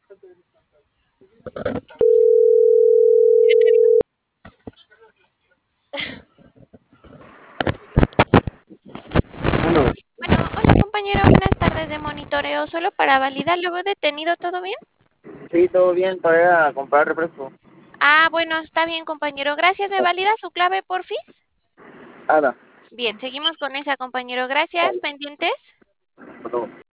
Bueno, Bueno, hola compañero, buenas tardes de monitoreo. Solo para validar, ¿lo veo detenido? ¿Todo bien? sí, todo bien para ir a comprar refresco. Ah, bueno, está bien compañero. Gracias. ¿Me valida su clave, porfis? Ada, Bien, seguimos con esa compañero. Gracias. ¿Pendientes? por favor.